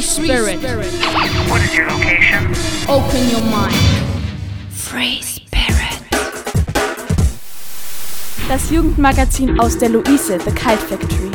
Spirit. What is your location? Open your mind. Free Spirit. Das Jugendmagazin aus der Luise, The Kite Factory.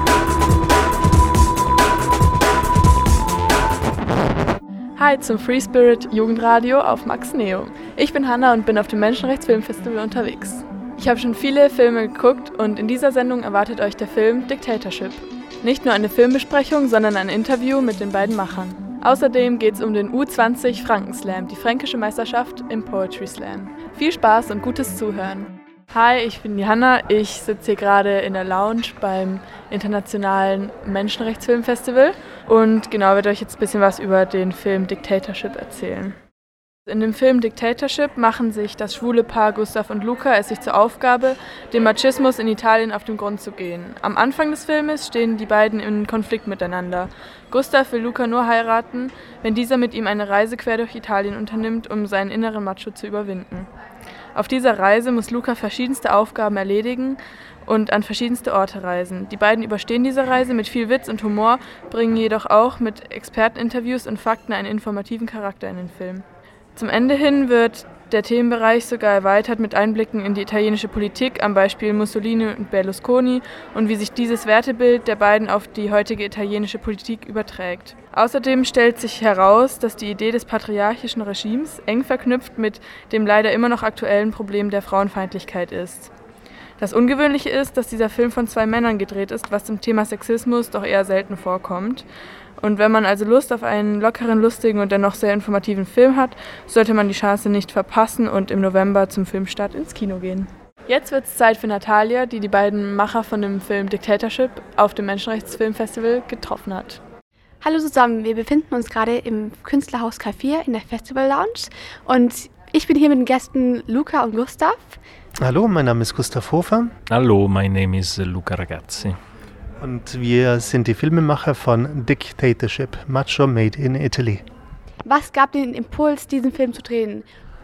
Hi zum Free Spirit Jugendradio auf Max Neo. Ich bin Hanna und bin auf dem Menschenrechtsfilmfestival unterwegs. Ich habe schon viele Filme geguckt und in dieser Sendung erwartet euch der Film Dictatorship. Nicht nur eine Filmbesprechung, sondern ein Interview mit den beiden Machern. Außerdem geht es um den U20 Frankenslam, die fränkische Meisterschaft im Poetry Slam. Viel Spaß und gutes Zuhören. Hi, ich bin die Hanna. Ich sitze hier gerade in der Lounge beim Internationalen Menschenrechtsfilmfestival und genau werde euch jetzt ein bisschen was über den Film Dictatorship erzählen. In dem Film Dictatorship machen sich das schwule Paar Gustav und Luca es sich zur Aufgabe, dem Machismus in Italien auf den Grund zu gehen. Am Anfang des Filmes stehen die beiden in Konflikt miteinander. Gustav will Luca nur heiraten, wenn dieser mit ihm eine Reise quer durch Italien unternimmt, um seinen inneren Macho zu überwinden. Auf dieser Reise muss Luca verschiedenste Aufgaben erledigen und an verschiedenste Orte reisen. Die beiden überstehen diese Reise mit viel Witz und Humor, bringen jedoch auch mit Experteninterviews und Fakten einen informativen Charakter in den Film. Zum Ende hin wird der Themenbereich sogar erweitert mit Einblicken in die italienische Politik am Beispiel Mussolini und Berlusconi und wie sich dieses Wertebild der beiden auf die heutige italienische Politik überträgt. Außerdem stellt sich heraus, dass die Idee des patriarchischen Regimes eng verknüpft mit dem leider immer noch aktuellen Problem der Frauenfeindlichkeit ist. Das Ungewöhnliche ist, dass dieser Film von 2 Männern gedreht ist, was zum Thema Sexismus doch eher selten vorkommt. Und wenn man also Lust auf einen lockeren, lustigen und dennoch sehr informativen Film hat, sollte man die Chance nicht verpassen und im November zum Filmstart ins Kino gehen. Jetzt wird es Zeit für Natalia, die die beiden Macher von dem Film Dictatorship auf dem Menschenrechtsfilmfestival getroffen hat. Hallo zusammen, wir befinden uns gerade im Künstlerhaus K4 in der Festival Lounge und ich bin hier mit den Gästen Luca und Gustav. Hallo, mein Name ist Gustav Hofer. Hallo, my name is Luca Ragazzi. Und wir sind die Filmemacher von Dictatorship, Macho Made in Italy. Was gab den Impuls, diesen Film zu drehen?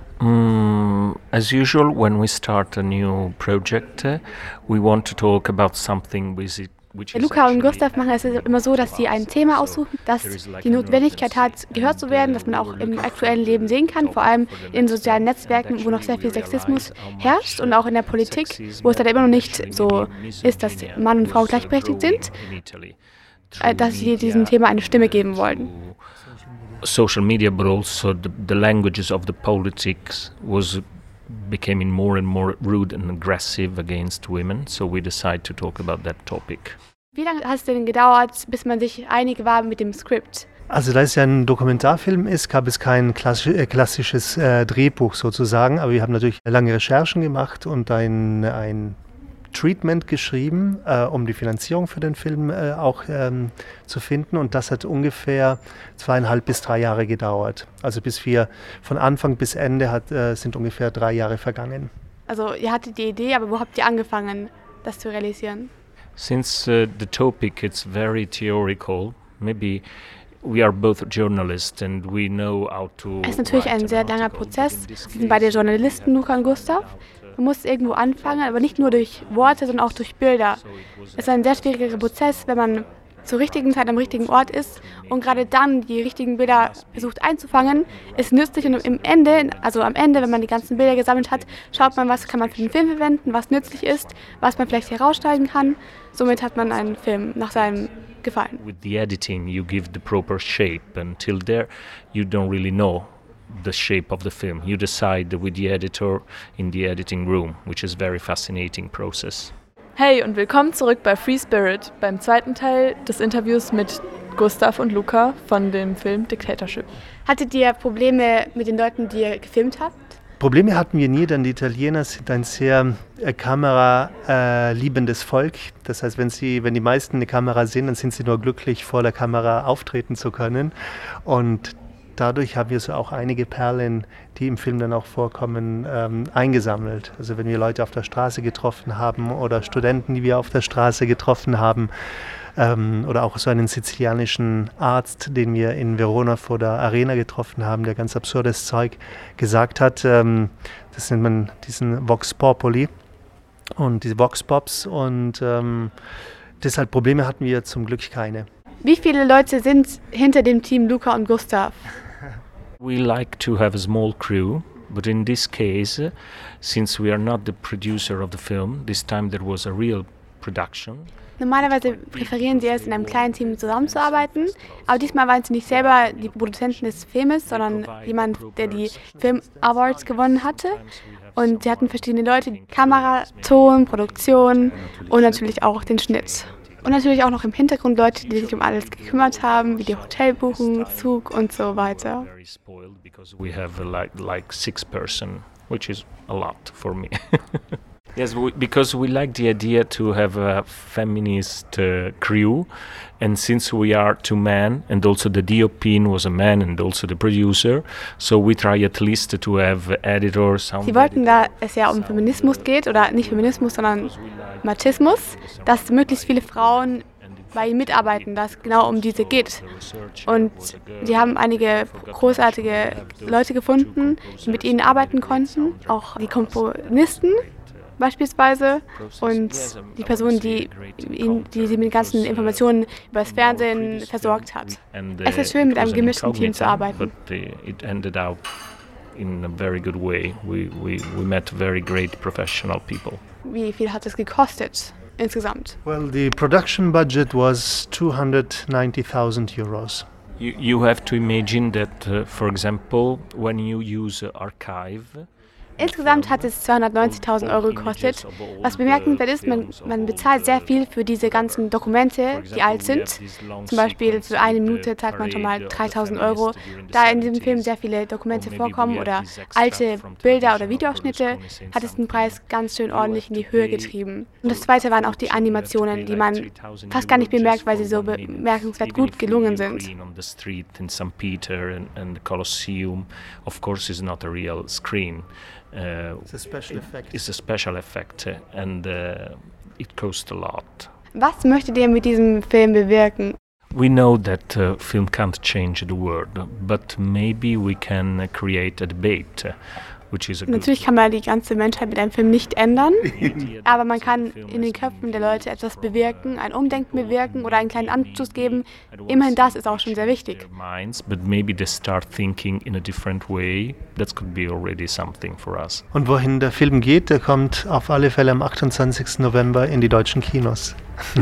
As usual, when we start a new project, we want to talk about something which is Luca und Gustav machen es immer so, dass sie ein Thema aussuchen, das die Notwendigkeit hat, gehört zu werden, das man auch im aktuellen Leben sehen kann, vor allem in sozialen Netzwerken, wo noch sehr viel Sexismus herrscht und auch in der Politik, wo es dann immer noch nicht so ist, dass Mann und Frau gleichberechtigt sind, dass sie diesem Thema eine Stimme geben wollen. Social media, but also the languages of the politics becoming more and more rude and aggressive against women, so we decided to talk about that topic. Wie lange hat es denn gedauert, bis man sich einig war mit dem Skript? Also da es ja ein Dokumentarfilm ist, gab es kein klassisches Drehbuch sozusagen, aber wir haben natürlich lange Recherchen gemacht und ein Treatment geschrieben, um die Finanzierung für den Film auch zu finden, und das hat ungefähr 2,5 bis 3 Jahre gedauert. Also bis wir von Anfang bis Ende sind ungefähr 3 Jahre vergangen. Also ihr hattet die Idee, aber wo habt ihr angefangen, das zu realisieren? Since the topic is very theoretical, maybe we are both journalists and we know how to. Es ist natürlich ein sehr langer Prozess. Wir sind beide Journalisten, Luca und Gustav. Man muss irgendwo anfangen, aber nicht nur durch Worte, sondern auch durch Bilder. Es ist ein sehr schwieriger Prozess, wenn man zur richtigen Zeit am richtigen Ort ist und gerade dann die richtigen Bilder versucht einzufangen, ist nützlich, und am Ende, wenn man die ganzen Bilder gesammelt hat, schaut man, was kann man für den Film verwenden, was nützlich ist, was man vielleicht herausschneiden kann. Somit hat man einen Film nach seinem Gefallen. With the editing, you give the proper shape. Until there, you don't really know the shape of the film. You decide with the editor in the editing room, which is a very fascinating process. Hey und willkommen zurück bei Free Spirit, beim zweiten Teil des Interviews mit Gustav und Luca von dem Film Dictatorship. Hattet ihr Probleme mit den Leuten, die ihr gefilmt habt? Probleme hatten wir nie, denn die Italiener sind ein sehr kameraliebendes Volk. Das heißt, wenn die meisten eine Kamera sehen, dann sind sie nur glücklich, vor der Kamera auftreten zu können. Und dadurch haben wir so auch einige Perlen, die im Film dann auch vorkommen, eingesammelt. Also wenn wir Leute auf der Straße getroffen haben oder Studenten, die wir auf der Straße getroffen haben, oder auch so einen sizilianischen Arzt, den wir in Verona vor der Arena getroffen haben, der ganz absurdes Zeug gesagt hat. Das nennt man diesen Vox Populi und diese Vox Pops, und deshalb Probleme hatten wir zum Glück keine. Wie viele Leute sind hinter dem Team Luca und Gustav? We like to have a small crew, but in this case, since we are not the producer of the film, this time there was a real production. Normalerweise präferieren sie es, in einem kleinen Team zusammenzuarbeiten, aber diesmal waren sie nicht selber die Produzenten des Filmes, sondern jemand, der die Film Awards gewonnen hatte. Und sie hatten verschiedene Leute, Kamera, Ton, Produktion und natürlich auch den Schnitt. Und natürlich auch noch im Hintergrund Leute, die sich um alles gekümmert haben, wie die Hotelbuchung, Zug und so weiter. We have like 6 person, which is a lot for me. Yes, because we like the idea to have a feminist crew, and since we are 2 men, and also the DOP was a man, and also the producer, so we try at least to have editors. Sie wollten, da es ja um Feminismus geht, oder nicht Feminismus, sondern Machismus, dass möglichst viele Frauen bei ihnen mitarbeiten, dass es genau um diese geht. Und sie haben einige großartige Leute gefunden, die mit ihnen arbeiten konnten, auch die Komponisten beispielsweise und die Person, die sie mit den ganzen Informationen über das Fernsehen versorgt hat. Es ist schön, mit einem gemischten Team zu arbeiten. In a very good way. We met very great professional people. Wie viel hat es gekostet insgesamt? Well, the production budget was 290,000 euros. You have to imagine that, for example, when you use archive. Insgesamt hat es 290.000 € gekostet. Was bemerkenswert ist, man bezahlt sehr viel für diese ganzen Dokumente, die alt sind. Zum Beispiel für 1 Minute zahlt man schon mal 3.000 €. Da in diesem Film sehr viele Dokumente vorkommen oder alte Bilder oder Videoausschnitte, hat es den Preis ganz schön ordentlich in die Höhe getrieben. Und das Zweite waren auch die Animationen, die man fast gar nicht bemerkt, weil sie so bemerkenswert gut gelungen sind. It's a special effect. It's a special effect, and it costs a lot. Was möchtet ihr mit diesem Film bewirken? We know that film can't change the world, but maybe we can create a debate. Natürlich kann man die ganze Menschheit mit einem Film nicht ändern, aber man kann in den Köpfen der Leute etwas bewirken, ein Umdenken bewirken oder einen kleinen Anstoß geben. Immerhin das ist auch schon sehr wichtig. Und wohin der Film geht, der kommt auf alle Fälle am 28. November in die deutschen Kinos.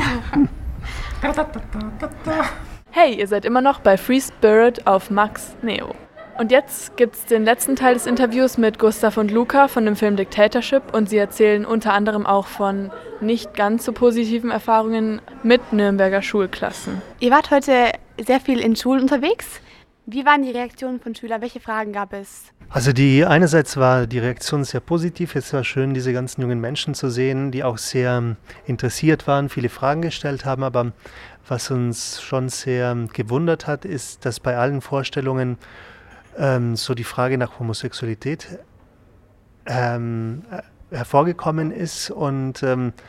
Hey, ihr seid immer noch bei Free Spirit auf Max Neo. Und jetzt gibt's den letzten Teil des Interviews mit Gustav und Luca von dem Film Dictatorship und sie erzählen unter anderem auch von nicht ganz so positiven Erfahrungen mit Nürnberger Schulklassen. Ihr wart heute sehr viel in Schulen unterwegs. Wie waren die Reaktionen von Schülern? Welche Fragen gab es? Also einerseits war die Reaktion sehr positiv. Es war schön, diese ganzen jungen Menschen zu sehen, die auch sehr interessiert waren, viele Fragen gestellt haben. Aber was uns schon sehr gewundert hat, ist, dass bei allen Vorstellungen so die Frage nach Homosexualität hervorgekommen ist. Und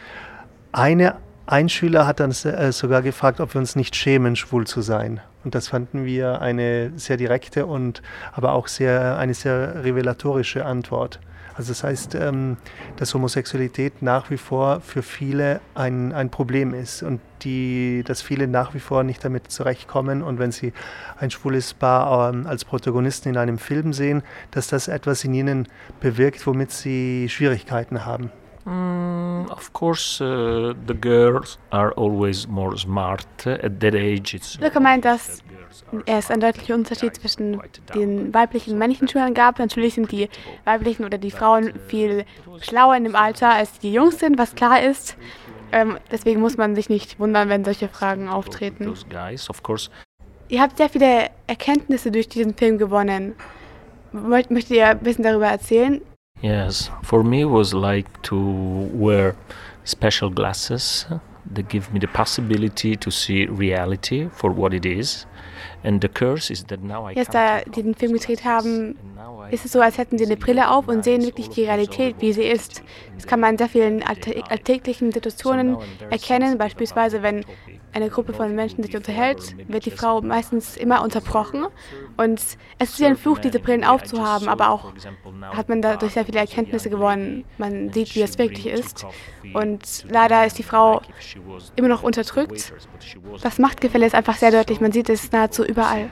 ein Schüler hat dann sogar gefragt, ob wir uns nicht schämen, schwul zu sein. Und das fanden wir eine sehr direkte und aber auch eine sehr revelatorische Antwort. Also das heißt, dass Homosexualität nach wie vor für viele ein Problem ist und dass viele nach wie vor nicht damit zurechtkommen. Und wenn sie ein schwules Paar als Protagonisten in einem Film sehen, dass das etwas in ihnen bewirkt, womit sie Schwierigkeiten haben. Of course, the girls are always more smart at that age. Luca meint, dass es einen deutlichen Unterschied zwischen den weiblichen und männlichen Schülern gab. Natürlich sind die weiblichen oder die Frauen viel schlauer in dem Alter, als die Jungs sind, was klar ist. Deswegen muss man sich nicht wundern, wenn solche Fragen auftreten. Ihr habt sehr viele Erkenntnisse durch diesen Film gewonnen. Möchtet ihr ein bisschen darüber erzählen? Yes, for me it was like to wear special glasses that give me the possibility to see reality for what it is. And the curse is that now I Jetzt, da die den Film gedreht haben, ist es so, als hätten sie eine Brille auf und sehen wirklich die Realität, wie sie ist. Das kann man in sehr vielen alltäglichen Situationen erkennen, beispielsweise wenn eine Gruppe von Menschen sich unterhält, wird die Frau meistens immer unterbrochen. Und es ist wie ein Fluch, diese Brillen aufzuhaben, aber auch hat man dadurch sehr viele Erkenntnisse gewonnen. Man sieht, wie es wirklich ist. Und leider ist die Frau immer noch unterdrückt. Das Machtgefälle ist einfach sehr deutlich, man sieht es nahezu überall.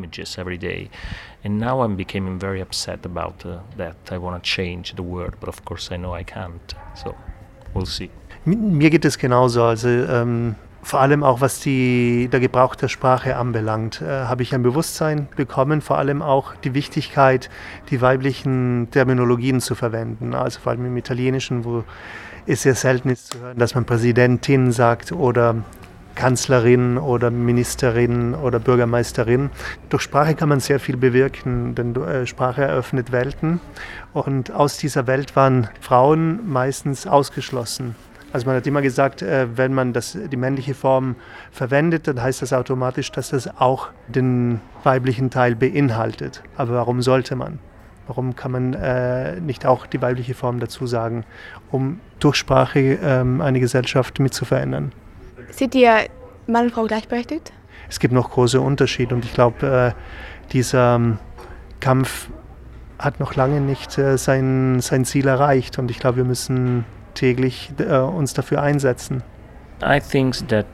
And now I'm becoming very upset about that. I want to change the world, but of course I know I can't. So we'll see. Mir geht es genauso. Also vor allem auch was der Gebrauch der Sprache anbelangt, habe ich ein Bewusstsein bekommen, vor allem auch die Wichtigkeit, die weiblichen Terminologien zu verwenden. Also vor allem im Italienischen, wo es sehr selten ist zu hören, dass man Präsidentin sagt oder Kanzlerin oder Ministerin oder Bürgermeisterin. Durch Sprache kann man sehr viel bewirken, denn Sprache eröffnet Welten. Und aus dieser Welt waren Frauen meistens ausgeschlossen. Also man hat immer gesagt, wenn man die männliche Form verwendet, dann heißt das automatisch, dass das auch den weiblichen Teil beinhaltet. Aber warum sollte man? Warum kann man nicht auch die weibliche Form dazu sagen, um durch Sprache eine Gesellschaft mit zu verändern? Seht ihr Mann und Frau gleichberechtigt? Es gibt noch große Unterschiede und ich glaube, dieser Kampf hat noch lange nicht sein Ziel erreicht und ich glaube, wir müssen täglich uns dafür einsetzen. I think that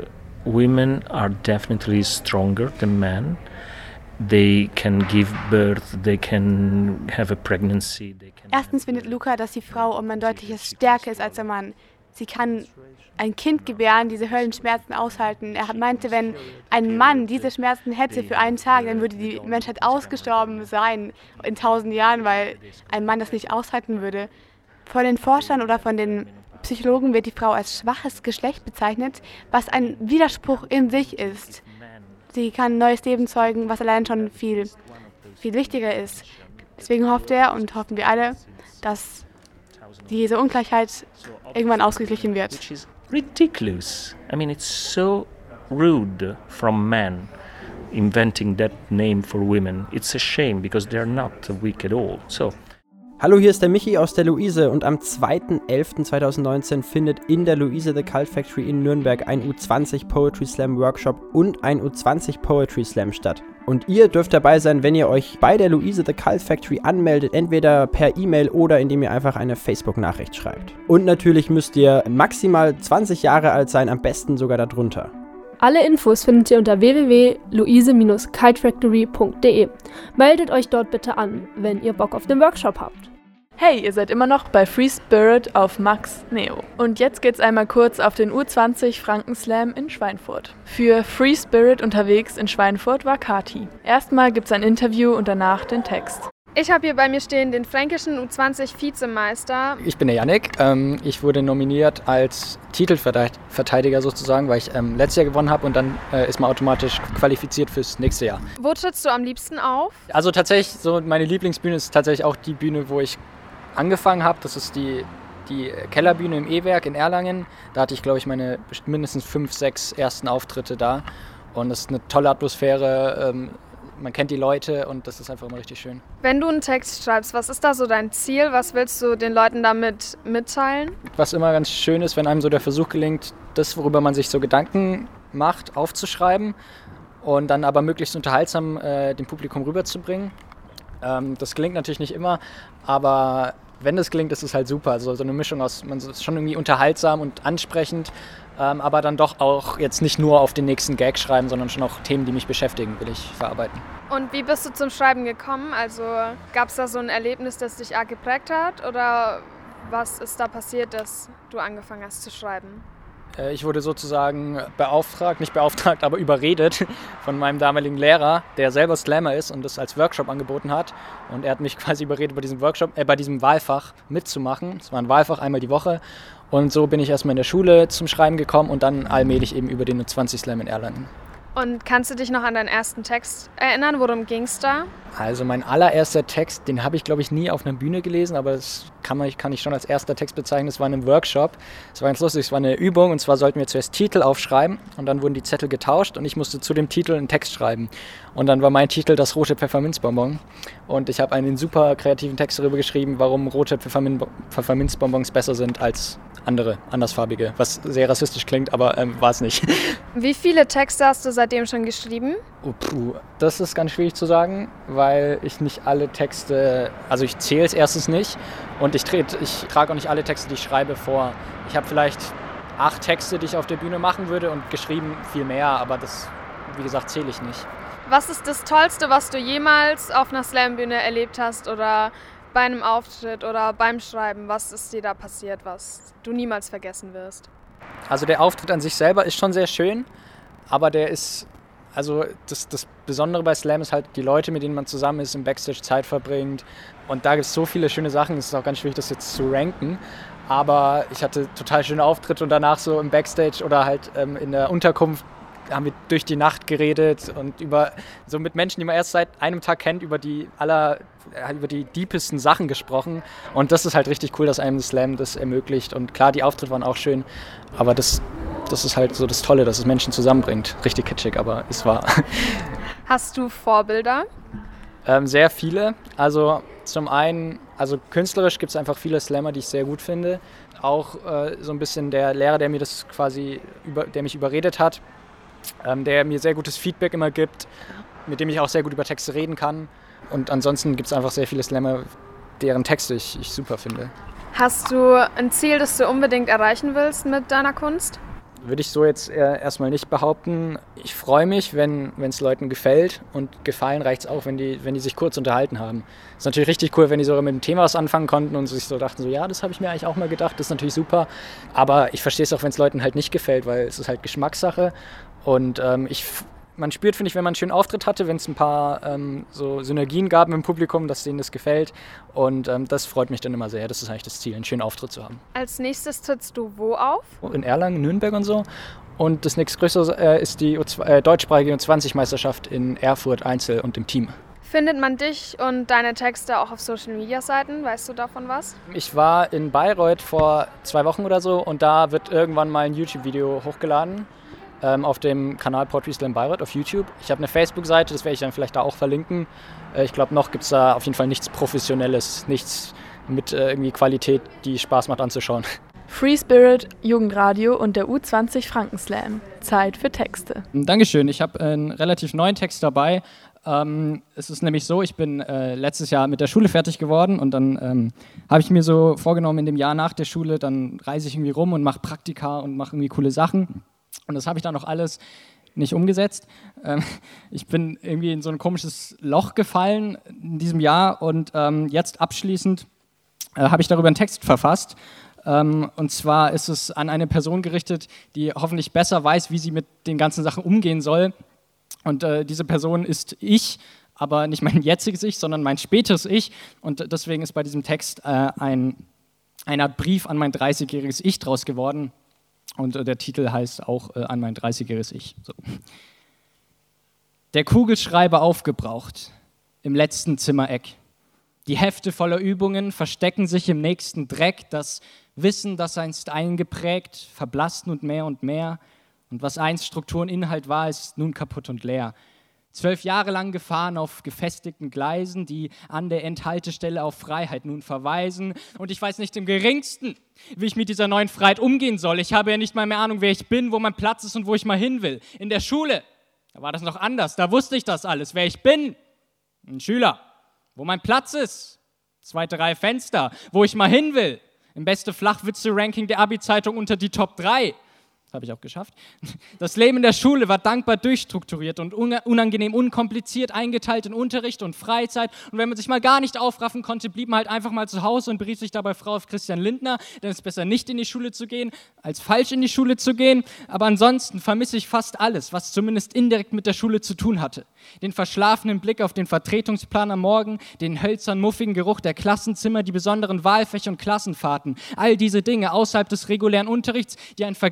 women are definitely stronger than men. They can give birth, they can have a pregnancy. Erstens findet Luca, dass die Frau um ein deutliches stärker ist als der Mann. Sie kann ein Kind gebären, diese Höllenschmerzen aushalten. Er meinte, wenn ein Mann diese Schmerzen hätte für einen Tag, dann würde die Menschheit ausgestorben sein in 1000 Jahren, weil ein Mann das nicht aushalten würde. Von den Forschern oder von den Psychologen wird die Frau als schwaches Geschlecht bezeichnet, was ein Widerspruch in sich ist. Sie kann neues Leben zeugen, was allein schon viel, viel wichtiger ist. Deswegen hofft er und hoffen wir alle, dass diese Ungleichheit irgendwann ausgeglichen wird. Which is ridiculous. I mean, it's so rude from men inventing that name for women. It's a shame because they're not weak at all. So. Hallo, hier ist der Michi aus der Luise und am 2.11.2019 findet in der Luise The Cult Factory in Nürnberg ein U20 Poetry Slam Workshop und ein U20 Poetry Slam statt. Und ihr dürft dabei sein, wenn ihr euch bei der Luise The Cult Factory anmeldet, entweder per E-Mail oder indem ihr einfach eine Facebook-Nachricht schreibt. Und natürlich müsst ihr maximal 20 Jahre alt sein, am besten sogar darunter. Alle Infos findet ihr unter www.luise-kitefactory.de. Meldet euch dort bitte an, wenn ihr Bock auf den Workshop habt. Hey, ihr seid immer noch bei Free Spirit auf Max Neo. Und jetzt geht's einmal kurz auf den U20 Frankenslam in Schweinfurt. Für Free Spirit unterwegs in Schweinfurt war Kati. Erstmal gibt's ein Interview und danach den Text. Ich habe hier bei mir stehen den fränkischen U20-Vizemeister. Ich bin der Yannick. Ich wurde nominiert als Titelverteidiger sozusagen, weil ich letztes Jahr gewonnen habe und dann ist man automatisch qualifiziert fürs nächste Jahr. Wo trittst du am liebsten auf? Also tatsächlich, so meine Lieblingsbühne ist tatsächlich auch die Bühne, wo ich angefangen habe. Das ist die Kellerbühne im E-Werk in Erlangen. Da hatte ich, glaube ich, meine mindestens 5, 6 ersten Auftritte da. Und das ist eine tolle Atmosphäre. Man kennt die Leute und das ist einfach immer richtig schön. Wenn du einen Text schreibst, was ist da so dein Ziel? Was willst du den Leuten damit mitteilen? Was immer ganz schön ist, wenn einem so der Versuch gelingt, das, worüber man sich so Gedanken macht, aufzuschreiben und dann aber möglichst unterhaltsam dem Publikum rüberzubringen. Das gelingt natürlich nicht immer, aber wenn das gelingt, ist es halt super. Also so eine Mischung aus, man ist schon irgendwie unterhaltsam und ansprechend, aber dann doch auch jetzt nicht nur auf den nächsten Gag schreiben, sondern schon auch Themen, die mich beschäftigen, will ich verarbeiten. Und wie bist du zum Schreiben gekommen? Also gab es da so ein Erlebnis, das dich arg geprägt hat? Oder was ist da passiert, dass du angefangen hast zu schreiben? Ich wurde sozusagen nicht beauftragt, aber überredet von meinem damaligen Lehrer, der selber Slammer ist und das als Workshop angeboten hat. Und er hat mich quasi überredet, bei diesem Wahlfach mitzumachen. Es war ein Wahlfach einmal die Woche. Und so bin ich erstmal in der Schule zum Schreiben gekommen und dann allmählich eben über den U20 Slam in Erlangen. Und kannst du dich noch an deinen ersten Text erinnern? Worum ging es da? Also mein allererster Text, den habe ich, glaube ich, nie auf einer Bühne gelesen, aber es kann ich schon als erster Text bezeichnen. Es war in einem Workshop. Es war ganz lustig, es war eine Übung und zwar sollten wir zuerst Titel aufschreiben und dann wurden die Zettel getauscht und ich musste zu dem Titel einen Text schreiben. Und dann war mein Titel das rote Pfefferminzbonbon und ich habe einen super kreativen Text darüber geschrieben, warum rote Pfefferminzbonbons besser sind als andere, andersfarbige, was sehr rassistisch klingt, aber war es nicht. Wie viele Texte hast du seitdem schon geschrieben? Das ist ganz schwierig zu sagen, weil ich nicht alle Texte, also ich zähle es erstens nicht und ich trage auch nicht alle Texte, die ich schreibe, vor. Ich habe vielleicht 8 Texte, die ich auf der Bühne machen würde und geschrieben viel mehr, aber das, wie gesagt, zähle ich nicht. Was ist das Tollste, was du jemals auf einer Slam-Bühne erlebt hast oder bei einem Auftritt oder beim Schreiben? Was ist dir da passiert, was du niemals vergessen wirst? Also der Auftritt an sich selber ist schon sehr schön, aber der ist, also das Besondere bei Slam ist halt die Leute, mit denen man zusammen ist, im Backstage Zeit verbringt. Und da gibt es so viele schöne Sachen, es ist auch ganz schwierig, das jetzt zu ranken. Aber ich hatte total schöne Auftritte und danach so im Backstage oder halt in der Unterkunft haben wir durch die Nacht geredet und so mit Menschen, die man erst seit einem Tag kennt, über die deepesten Sachen gesprochen. Und das ist halt richtig cool, dass einem Slam das ermöglicht. Und klar, die Auftritte waren auch schön, aber das ist halt so das Tolle, dass es Menschen zusammenbringt. Richtig kitschig, aber es war. Hast du Vorbilder? Sehr viele. Also zum einen, also künstlerisch gibt es einfach viele Slammer, die ich sehr gut finde. Auch so ein bisschen der Lehrer, der mir das quasi der mich überredet hat, der mir sehr gutes Feedback immer gibt, mit dem ich auch sehr gut über Texte reden kann. Und ansonsten gibt es einfach sehr viele Slammer, deren Texte ich super finde. Hast du ein Ziel, das du unbedingt erreichen willst mit deiner Kunst? Würde ich so jetzt erstmal nicht behaupten. Ich freue mich, wenn es Leuten gefällt und gefallen reicht es auch, wenn die sich kurz unterhalten haben. Es ist natürlich richtig cool, wenn die sogar mit dem Thema was anfangen konnten und sich so dachten, so ja, das habe ich mir eigentlich auch mal gedacht, das ist natürlich super. Aber ich verstehe es auch, wenn es Leuten halt nicht gefällt, weil es ist halt Geschmackssache. Und man spürt, finde ich, wenn man einen schönen Auftritt hatte, wenn es ein paar so Synergien gab im Publikum, dass denen das gefällt. Und das freut mich dann immer sehr. Das ist eigentlich das Ziel, einen schönen Auftritt zu haben. Als nächstes trittst du wo auf? In Erlangen, Nürnberg und so. Und das nächstgrößere ist die deutschsprachige U20-Meisterschaft in Erfurt, Einzel und im Team. Findet man dich und deine Texte auch auf Social-Media-Seiten? Weißt du davon was? Ich war in Bayreuth vor 2 Wochen oder so und da wird irgendwann mal ein YouTube-Video hochgeladen. Auf dem Kanal Poetry Slam Bayreuth auf YouTube. Ich habe eine Facebook-Seite, das werde ich dann vielleicht da auch verlinken. Ich glaube, noch gibt es da auf jeden Fall nichts Professionelles, nichts mit irgendwie Qualität, die Spaß macht anzuschauen. Free Spirit, Jugendradio und der U20 Frankenslam. Zeit für Texte. Dankeschön, ich habe einen relativ neuen Text dabei. Es ist nämlich so, ich bin letztes Jahr mit der Schule fertig geworden und dann habe ich mir so vorgenommen, in dem Jahr nach der Schule, dann reise ich irgendwie rum und mache Praktika und mache irgendwie coole Sachen. Und das habe ich dann noch alles nicht umgesetzt. Ich bin irgendwie in so ein komisches Loch gefallen in diesem Jahr und jetzt abschließend habe ich darüber einen Text verfasst. Und zwar ist es an eine Person gerichtet, die hoffentlich besser weiß, wie sie mit den ganzen Sachen umgehen soll. Und diese Person ist ich, aber nicht mein jetziges Ich, sondern mein späteres Ich. Und deswegen ist bei diesem Text eine Art Brief an mein 30-jähriges Ich draus geworden. Und der Titel heißt auch an mein 30-jähriges Ich. So. Der Kugelschreiber aufgebraucht, im letzten Zimmereck. Die Hefte voller Übungen verstecken sich im nächsten Dreck. Das Wissen, das einst eingeprägt, verblasst nun mehr und mehr. Und was einst Struktur und Inhalt war, ist nun kaputt und leer. 12 Jahre lang gefahren auf gefestigten Gleisen, die an der Endhaltestelle auf Freiheit nun verweisen. Und ich weiß nicht im Geringsten, wie ich mit dieser neuen Freiheit umgehen soll. Ich habe ja nicht mal mehr Ahnung, wer ich bin, wo mein Platz ist und wo ich mal hin will. In der Schule, da war das noch anders, da wusste ich das alles, wer ich bin. Ein Schüler, wo mein Platz ist. 2. Reihe Fenster, wo ich mal hin will. Im beste Flachwitze-Ranking der Abi-Zeitung unter die Top 3. Das habe ich auch geschafft. Das Leben in der Schule war dankbar durchstrukturiert und unangenehm unkompliziert eingeteilt in Unterricht und Freizeit. Und wenn man sich mal gar nicht aufraffen konnte, blieb man halt einfach mal zu Hause und berief sich dabei Frau auf Christian Lindner. Denn es ist besser, nicht in die Schule zu gehen, als falsch in die Schule zu gehen. Aber ansonsten vermisse ich fast alles, was zumindest indirekt mit der Schule zu tun hatte. Den verschlafenen Blick auf den Vertretungsplan am Morgen, den hölzern muffigen Geruch der Klassenzimmer, die besonderen Wahlfächer und Klassenfahrten. All diese Dinge außerhalb des regulären Unterrichts, die einen vergessen haben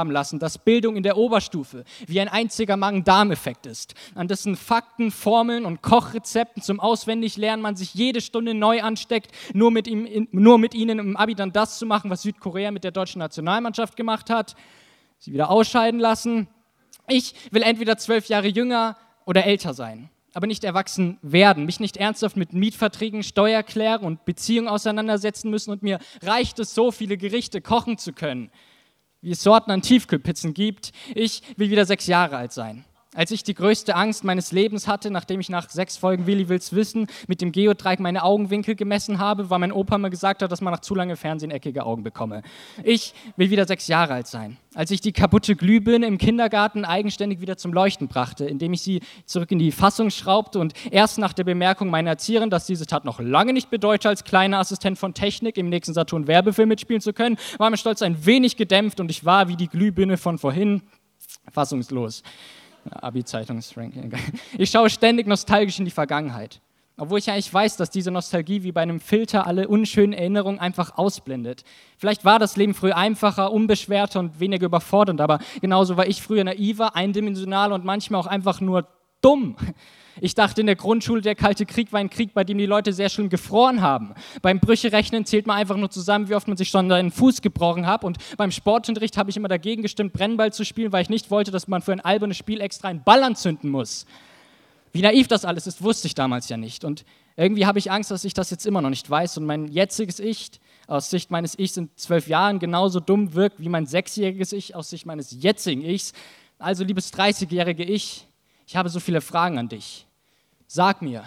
haben lassen, dass Bildung in der Oberstufe wie ein einziger Magen-Darm-Effekt ist, an dessen Fakten, Formeln und Kochrezepten zum Auswendiglernen man sich jede Stunde neu ansteckt, nur mit ihnen im Abi dann das zu machen, was Südkorea mit der deutschen Nationalmannschaft gemacht hat, sie wieder ausscheiden lassen. Ich will entweder 12 Jahre jünger oder älter sein, aber nicht erwachsen werden, mich nicht ernsthaft mit Mietverträgen, Steuererklärungen und Beziehungen auseinandersetzen müssen und mir reicht es, so viele Gerichte kochen zu können, wie es Sorten an Tiefkühlpizzen gibt. Ich will wieder 6 Jahre alt sein. Als ich die größte Angst meines Lebens hatte, nachdem ich nach 6 Folgen Willi will's wissen mit dem Geodreieck meine Augenwinkel gemessen habe, weil mein Opa mir gesagt hat, dass man nach zu lange Fernsehen eckige Augen bekomme. Ich will wieder 6 Jahre alt sein. Als ich die kaputte Glühbirne im Kindergarten eigenständig wieder zum Leuchten brachte, indem ich sie zurück in die Fassung schraubte und erst nach der Bemerkung meiner Erzieherin, dass diese Tat noch lange nicht bedeute, als kleiner Assistent von Technik im nächsten Saturn-Werbefilm mitspielen zu können, war mein Stolz ein wenig gedämpft und ich war wie die Glühbirne von vorhin fassungslos. Abi-Zeitungsranking. Ich schaue ständig nostalgisch in die Vergangenheit, obwohl ich eigentlich weiß, dass diese Nostalgie wie bei einem Filter alle unschönen Erinnerungen einfach ausblendet. Vielleicht war das Leben früher einfacher, unbeschwerter und weniger überfordernd, aber genauso war ich früher naiver, eindimensional und manchmal auch einfach nur dumm. Ich dachte in der Grundschule, der Kalte Krieg war ein Krieg, bei dem die Leute sehr schlimm gefroren haben. Beim Brücherechnen zählt man einfach nur zusammen, wie oft man sich schon einen Fuß gebrochen hat. Und beim Sportunterricht habe ich immer dagegen gestimmt, Brennball zu spielen, weil ich nicht wollte, dass man für ein albernes Spiel extra einen Ball anzünden muss. Wie naiv das alles ist, wusste ich damals ja nicht. Und irgendwie habe ich Angst, dass ich das jetzt immer noch nicht weiß. Und mein jetziges Ich, aus Sicht meines Ichs in 12 Jahren, genauso dumm wirkt wie mein 6-jähriges Ich aus Sicht meines jetzigen Ichs. Also, liebes 30-jährige Ich, ich habe so viele Fragen an dich. Sag mir,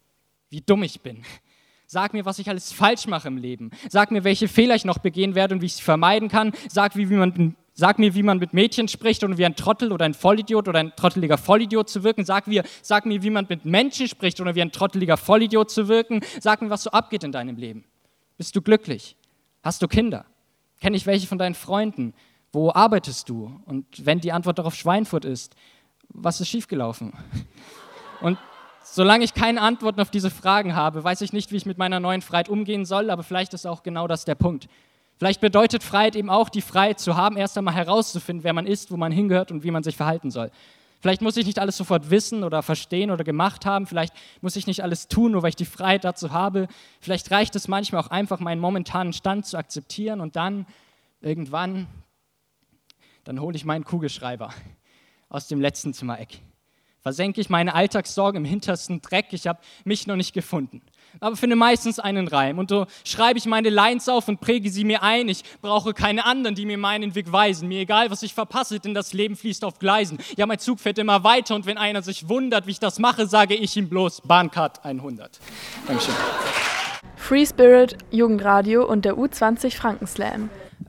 wie dumm ich bin. Sag mir, was ich alles falsch mache im Leben. Sag mir, welche Fehler ich noch begehen werde und wie ich sie vermeiden kann. Sag mir, wie man mit Mädchen spricht und wie ein Trottel oder ein Vollidiot oder ein trotteliger Vollidiot zu wirken. Sag mir, wie man mit Menschen spricht oder wie ein trotteliger Vollidiot zu wirken. Sag mir, was so abgeht in deinem Leben. Bist du glücklich? Hast du Kinder? Kenne ich welche von deinen Freunden? Wo arbeitest du? Und wenn die Antwort darauf Schweinfurt ist, was ist schiefgelaufen? Und solange ich keine Antworten auf diese Fragen habe, weiß ich nicht, wie ich mit meiner neuen Freiheit umgehen soll, aber vielleicht ist auch genau das der Punkt. Vielleicht bedeutet Freiheit eben auch, die Freiheit zu haben, erst einmal herauszufinden, wer man ist, wo man hingehört und wie man sich verhalten soll. Vielleicht muss ich nicht alles sofort wissen oder verstehen oder gemacht haben, vielleicht muss ich nicht alles tun, nur weil ich die Freiheit dazu habe. Vielleicht reicht es manchmal auch einfach, meinen momentanen Stand zu akzeptieren und dann irgendwann, dann hole ich meinen Kugelschreiber aus dem letzten Zimmereck. Versenke ich meine Alltagssorgen im hintersten Dreck, ich habe mich noch nicht gefunden. Aber finde meistens einen Reim und so schreibe ich meine Lines auf und präge sie mir ein. Ich brauche keine anderen, die mir meinen Weg weisen. Mir egal, was ich verpasse, denn das Leben fließt auf Gleisen. Ja, mein Zug fährt immer weiter und wenn einer sich wundert, wie ich das mache, sage ich ihm bloß Bahncard 100. Dankeschön. Free Spirit, Jugendradio und der U20 Frankenslam.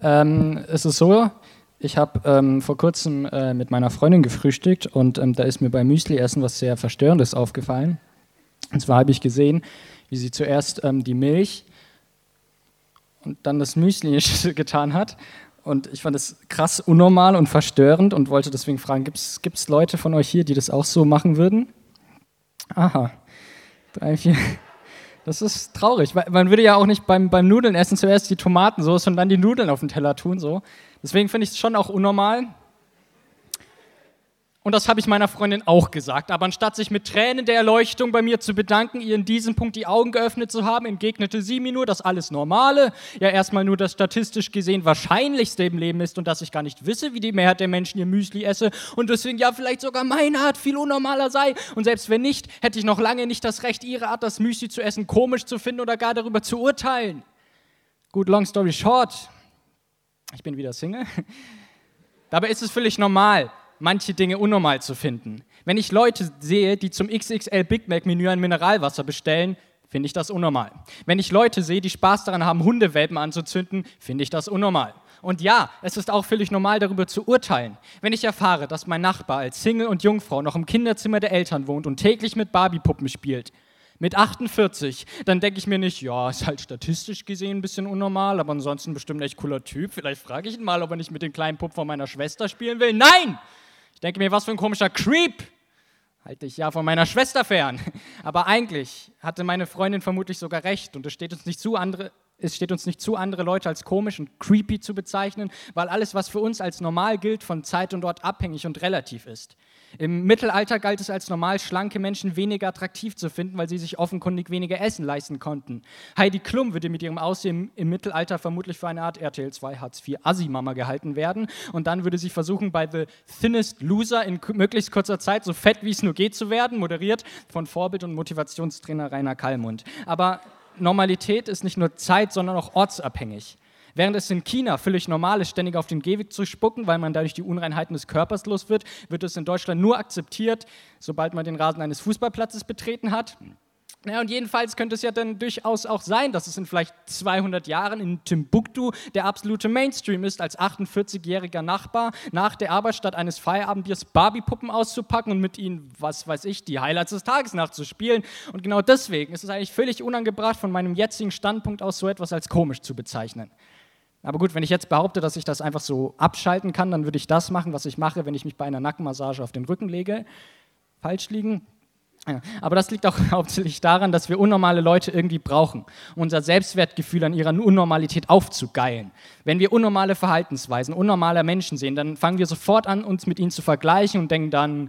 Es ist so, ich habe vor kurzem mit meiner Freundin gefrühstückt und da ist mir beim Müsli-Essen was sehr Verstörendes aufgefallen. Und zwar habe ich gesehen, wie sie zuerst die Milch und dann das Müsli in die Schüssel getan hat. Und ich fand das krass unnormal und verstörend und wollte deswegen fragen, gibt's Leute von euch hier, die das auch so machen würden? Aha, 3, 4... Das ist traurig, weil man würde ja auch nicht beim Nudeln essen zuerst die Tomatensauce und dann die Nudeln auf den Teller tun. So. Deswegen finde ich es schon auch unnormal. Und das habe ich meiner Freundin auch gesagt. Aber anstatt sich mit Tränen der Erleuchtung bei mir zu bedanken, ihr in diesem Punkt die Augen geöffnet zu haben, entgegnete sie mir nur, dass alles Normale ja erstmal nur das statistisch gesehen Wahrscheinlichste im Leben ist und dass ich gar nicht wisse, wie die Mehrheit der Menschen ihr Müsli esse und deswegen ja vielleicht sogar meine Art viel unnormaler sei. Und selbst wenn nicht, hätte ich noch lange nicht das Recht, ihre Art, das Müsli zu essen, komisch zu finden oder gar darüber zu urteilen. Gut, long story short, ich bin wieder Single. Dabei ist es völlig normal, manche Dinge unnormal zu finden. Wenn ich Leute sehe, die zum XXL Big Mac Menü ein Mineralwasser bestellen, finde ich das unnormal. Wenn ich Leute sehe, die Spaß daran haben, Hundewelpen anzuzünden, finde ich das unnormal. Und ja, es ist auch völlig normal, darüber zu urteilen. Wenn ich erfahre, dass mein Nachbar als Single und Jungfrau noch im Kinderzimmer der Eltern wohnt und täglich mit Barbiepuppen spielt, mit 48, dann denke ich mir nicht, ja, ist halt statistisch gesehen ein bisschen unnormal, aber ansonsten bestimmt ein echt cooler Typ. Vielleicht frage ich ihn mal, ob er nicht mit dem kleinen Pupp von meiner Schwester spielen will. Nein! Ich denke mir, was für ein komischer Creep. Halte ich ja von meiner Schwester fern. Aber eigentlich hatte meine Freundin vermutlich sogar recht und es steht uns nicht zu, andere es steht uns nicht zu, andere Leute als komisch und creepy zu bezeichnen, weil alles, was für uns als normal gilt, von Zeit und Ort abhängig und relativ ist. Im Mittelalter galt es als normal, schlanke Menschen weniger attraktiv zu finden, weil sie sich offenkundig weniger Essen leisten konnten. Heidi Klum würde mit ihrem Aussehen im Mittelalter vermutlich für eine Art RTL 2 Hartz IV Assi-Mama gehalten werden und dann würde sie versuchen, bei The Thinnest Loser in möglichst kurzer Zeit so fett wie es nur geht zu werden, moderiert von Vorbild- und Motivationstrainer Rainer Kallmund. Aber Normalität ist nicht nur zeit-, sondern auch ortsabhängig. Während es in China völlig normal ist, ständig auf den Gehweg zu spucken, weil man dadurch die Unreinheiten des Körpers los wird, wird es in Deutschland nur akzeptiert, sobald man den Rasen eines Fußballplatzes betreten hat. Ja, und jedenfalls könnte es ja dann durchaus auch sein, dass es in vielleicht 200 Jahren in Timbuktu der absolute Mainstream ist, als 48-jähriger Nachbar nach der Arbeit statt eines Feierabendbiers Barbie-Puppen auszupacken und mit ihnen, was weiß ich, die Highlights des Tages nachzuspielen. Und genau deswegen ist es eigentlich völlig unangebracht, von meinem jetzigen Standpunkt aus so etwas als komisch zu bezeichnen. Aber gut, wenn ich jetzt behaupte, dass ich das einfach so abschalten kann, dann würde ich das machen, was ich mache, wenn ich mich bei einer Nackenmassage auf den Rücken lege. Falsch liegen. Ja, aber das liegt auch hauptsächlich daran, dass wir unnormale Leute irgendwie brauchen, um unser Selbstwertgefühl an ihrer Unnormalität aufzugeilen. Wenn wir unnormale Verhaltensweisen, unnormale Menschen sehen, dann fangen wir sofort an, uns mit ihnen zu vergleichen und denken dann,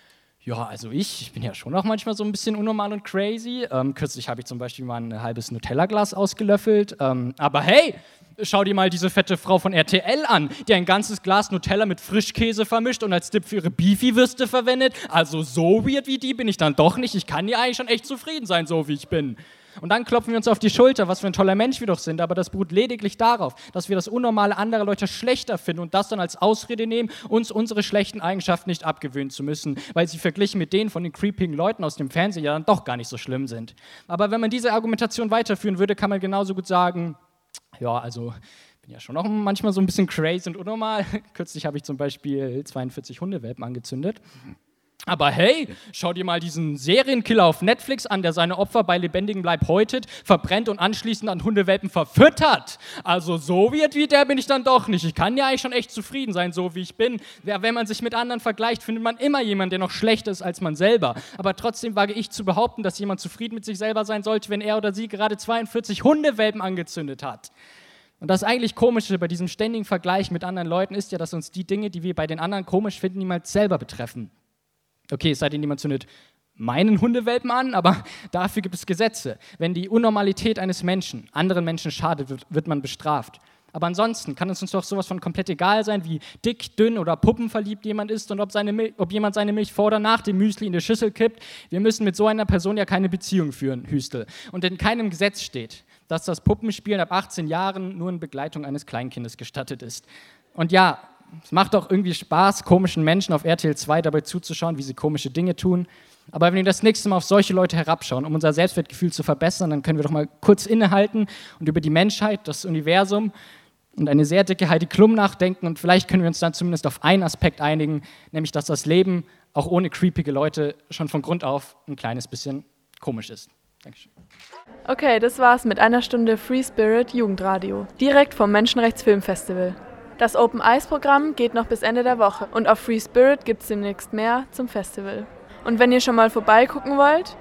ja, also ich bin ja schon auch manchmal so ein bisschen unnormal und crazy. Kürzlich habe ich zum Beispiel mal ein halbes Nutella-Glas ausgelöffelt. Aber hey, schau dir mal diese fette Frau von RTL an, die ein ganzes Glas Nutella mit Frischkäse vermischt und als Dip für ihre Beefy-Würste verwendet. Also so weird wie die bin ich dann doch nicht. Ich kann ja eigentlich schon echt zufrieden sein, so wie ich bin. Und dann klopfen wir uns auf die Schulter, was für ein toller Mensch wir doch sind, aber das beruht lediglich darauf, dass wir das Unnormale anderer Leute schlechter finden und das dann als Ausrede nehmen, uns unsere schlechten Eigenschaften nicht abgewöhnen zu müssen, weil sie verglichen mit denen von den creepigen Leuten aus dem Fernsehen ja dann doch gar nicht so schlimm sind. Aber wenn man diese Argumentation weiterführen würde, kann man genauso gut sagen, ja, also ich bin ja schon auch manchmal so ein bisschen crazy und unnormal. Kürzlich habe ich zum Beispiel 42 Hundewelpen angezündet. Aber hey, schau dir mal diesen Serienkiller auf Netflix an, der seine Opfer bei lebendigem Leib häutet, verbrennt und anschließend an Hundewelpen verfüttert. Also so weird wie der bin ich dann doch nicht. Ich kann ja eigentlich schon echt zufrieden sein, so wie ich bin. Ja, wenn man sich mit anderen vergleicht, findet man immer jemanden, der noch schlechter ist als man selber. Aber trotzdem wage ich zu behaupten, dass jemand zufrieden mit sich selber sein sollte, wenn er oder sie gerade 42 Hundewelpen angezündet hat. Und das eigentlich Komische bei diesem ständigen Vergleich mit anderen Leuten ist ja, dass uns die Dinge, die wir bei den anderen komisch finden, niemals selber betreffen. Okay, es sei denn, jemand zündet meinen Hundewelpen an, aber dafür gibt es Gesetze. Wenn die Unnormalität eines Menschen anderen Menschen schadet, wird man bestraft. Aber ansonsten kann es uns doch sowas von komplett egal sein, wie dick, dünn oder puppenverliebt jemand ist und ob jemand seine Milch vor oder nach dem Müsli in die Schüssel kippt. Wir müssen mit so einer Person ja keine Beziehung führen, Hüstel. Und in keinem Gesetz steht, dass das Puppenspielen ab 18 Jahren nur in Begleitung eines Kleinkindes gestattet ist. Und ja, es macht auch irgendwie Spaß, komischen Menschen auf RTL 2 dabei zuzuschauen, wie sie komische Dinge tun. Aber wenn wir das nächste Mal auf solche Leute herabschauen, um unser Selbstwertgefühl zu verbessern, dann können wir doch mal kurz innehalten und über die Menschheit, das Universum und eine sehr dicke Heidi Klum nachdenken. Und vielleicht können wir uns dann zumindest auf einen Aspekt einigen, nämlich, dass das Leben auch ohne creepige Leute schon von Grund auf ein kleines bisschen komisch ist. Dankeschön. Okay, das war's mit einer Stunde Free Spirit Jugendradio, direkt vom Menschenrechtsfilmfestival. Das Open Eyes Programm geht noch bis Ende der Woche und auf Free Spirit gibt's demnächst mehr zum Festival. Und wenn ihr schon mal vorbeigucken wollt,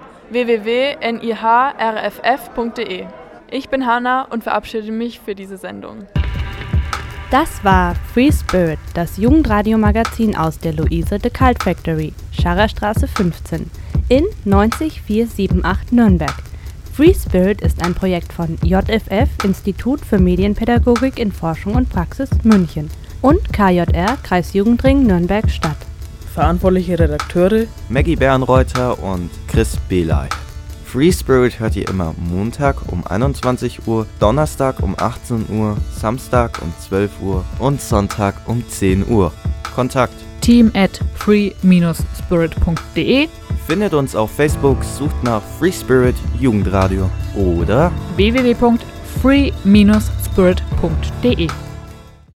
www.nihrff.de. Ich bin Hanna und verabschiede mich für diese Sendung. Das war Free Spirit, das Jugendradio-Magazin aus der Luise de Cult Factory, Scharrerstraße 15 in 90478 Nürnberg. Free Spirit ist ein Projekt von JFF, Institut für Medienpädagogik in Forschung und Praxis München und KJR, Kreisjugendring Nürnberg-Stadt. Verantwortliche Redakteure Maggie Bernreuther und Chris Belay. Free Spirit hört ihr immer Montag um 21 Uhr, Donnerstag um 18 Uhr, Samstag um 12 Uhr und Sonntag um 10 Uhr. Kontakt team@free-spirit.de. Findet uns auf Facebook, sucht nach Free Spirit Jugendradio oder www.free-spirit.de.